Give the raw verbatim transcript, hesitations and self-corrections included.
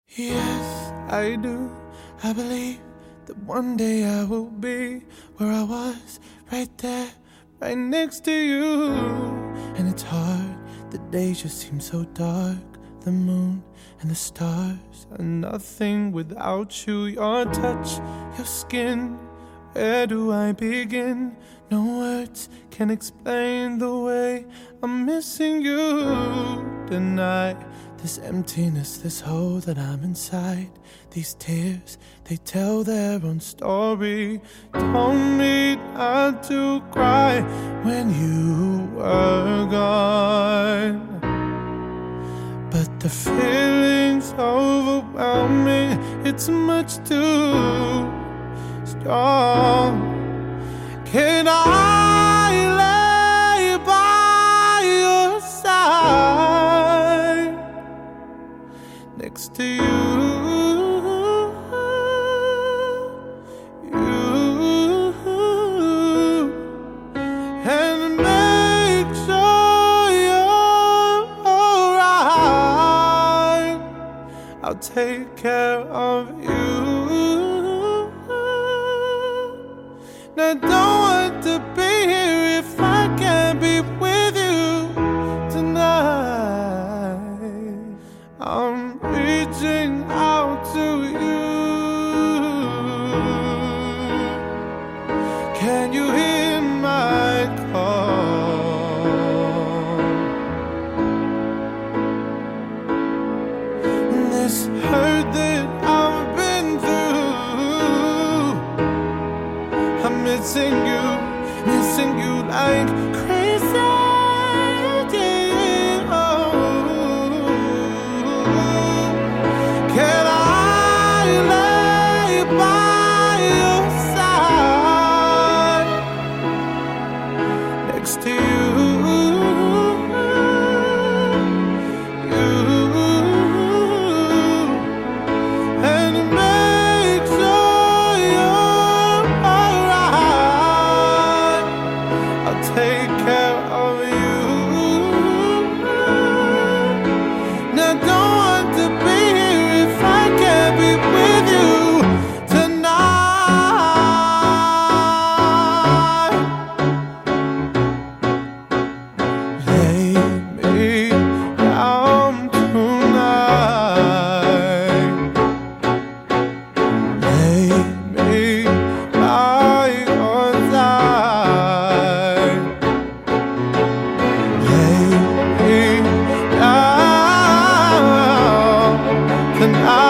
Yes, I do. I believe that one day I will be where I was, right there, right next to you. And it's hard, the days just seem so dark. The moon and the stars are nothing without you. Your touch, your skin, where do I begin? No words can explain the way I'm missing you tonight. This emptiness, this hole that I'm inside. These tears, they tell their own story. Told me not to cry when you were gone. But the feeling's overwhelming. It's much too strong. Can I lay by your side next to you, you, and make sure you're alright? I'll take care of you. I don't want to be here if I can't be with you tonight. I'm reaching out to you. Can you hear my call? This hurt that I've been through, I'm missing you, missing you like crazy. Yeah. Oh. Can I lay by your side next to you? Take care of you. Now don't want to be here if I can't be with you tonight. Lay me down tonight. Lay me by your side. Can I